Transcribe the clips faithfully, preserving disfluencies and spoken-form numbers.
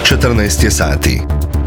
četrnaest je sati.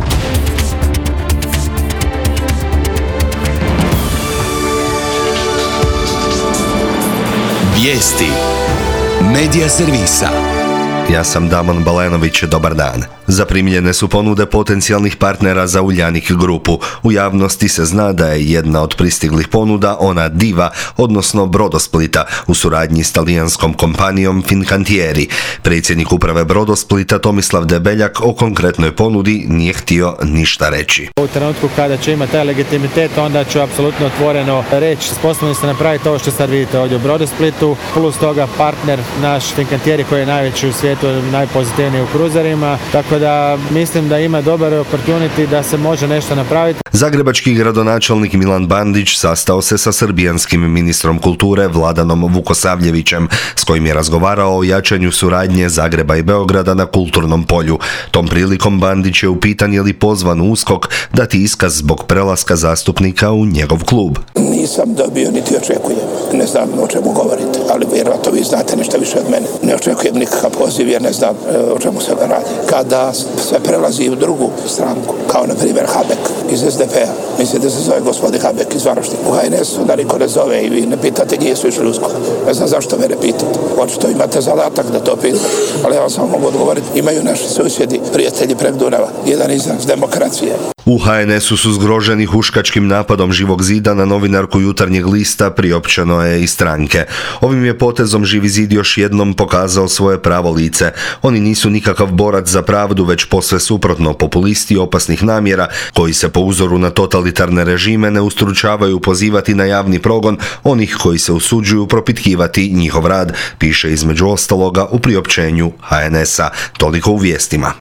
Vijesti Medija servisa. Ja sam Damon Balenović, dobar dan. Zaprimljene su ponude potencijalnih partnera za Uljanik grupu. U javnosti se zna da je jedna od pristiglih ponuda ona Diva, odnosno Brodosplita, u suradnji s talijanskom kompanijom Fincantieri. Predsjednik uprave Brodosplita Tomislav Debeljak o konkretnoj ponudi nije htio ništa reći. U trenutku kada će imati taj legitimitet, onda ću apsolutno otvoreno reći, sposobni ste napraviti ovo što sad vidite ovdje u Brodosplitu, plus toga partner naš Fincantieri koji je najveći u svijetu, najpozitivniji u kruzerima, tako da mislim da ima dobar opportunity da se može nešto napraviti. Zagrebački gradonačelnik Milan Bandić sastao se sa srbijanskim ministrom kulture Vladanom Vukosavljevićem, s kojim je razgovarao o jačanju suradnje Zagreba i Beograda na kulturnom polju. Tom prilikom Bandić je upitan je li pozvan u USKOK dati iskaz zbog prelaska zastupnika u njegov klub. Nisam dobio niti očekujem. Ne znam o čemu govorite, ali vjerojatno vi znate nešto više od mene. Ne očekujem nikakav poziv jer ne znam o čemu se radi. Kada se prelazi u drugu stranku, kao na primjer Habek iz es de pe a, mislite da se zove gospodin Habek iz Varaždina. U ha en esu da niko ne zove i vi ne pitate gdje su išli usko. Ne znam zašto me ne pitate. Očito imate zadatak da to pitate, ali ja vam samo mogu odgovoriti. Imaju naši susjedi, prijatelji prek Dunava, jedan izraz demokracije. U ha en esu su zgroženi huškačkim napadom Živog zida na novinarku Jutarnjeg lista, priopćeno je i stranke. Ovim je potezom Živi zid još jednom pokazao svoje pravo lice. Oni nisu nikakav borac za pravdu, već posve suprotno, populisti opasnih namjera koji se po uzoru na totalitarne režime ne ustručavaju pozivati na javni progon onih koji se usuđuju propitkivati njihov rad, piše između ostaloga u priopćenju ha en esa. Toliko u vijestima.